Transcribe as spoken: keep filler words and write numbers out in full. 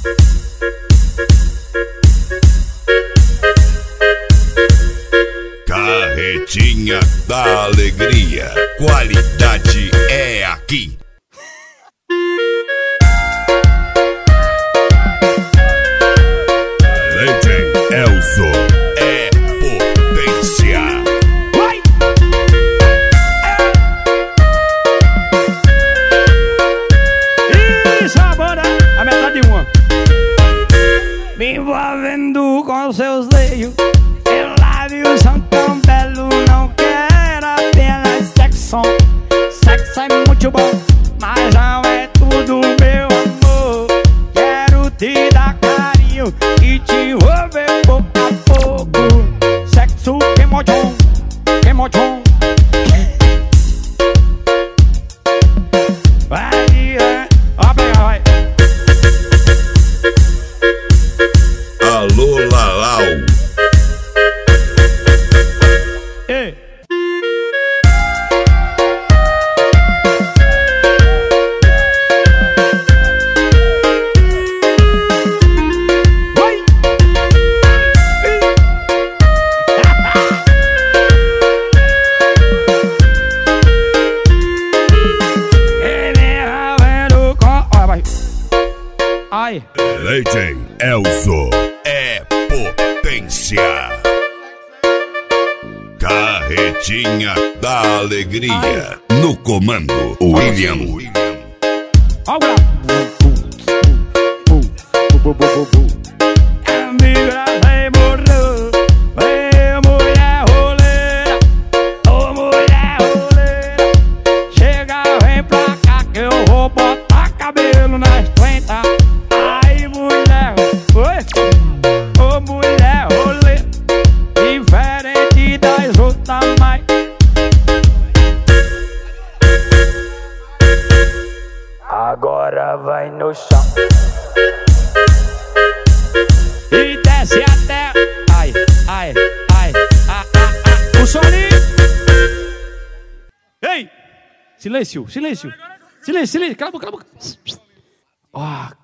Carretinha da Alegria, qualidade é aqui. Legend Elzo é potência. Vai! E sabora a metade de uma. Me envolvendo com seus seios, eu lábios são tão belo, não quero apenas sexo. Sexo é muito bom, mas não é tudo, meu amor. Quero te dar carinho e te envolver pouco a pouco. Sexo que mochon, que mochon. Vai, é, ó, pega, vai. Alô, Lalau. Ei. Vai. Ele vai vendo com... Olha, vai. Ai. Legend Elzo é potência. Carretinha da Alegria, no comando William. Ó o grau. Amiga, vem morrer. Vem, mulher roleira. Ô, mulher roleira. Chega, vem pra cá que eu vou botar cabelo nas trinta. Ai, mulher. Oi? Ô, mulher roleira. Diferente das outras, mas agora vai no chão e desce até. Ai, ai, ai, ah, ah, ah. O soninho. Ei! Silêncio, silêncio. Silêncio, silêncio. Cala a boca, cala a boca. Ó,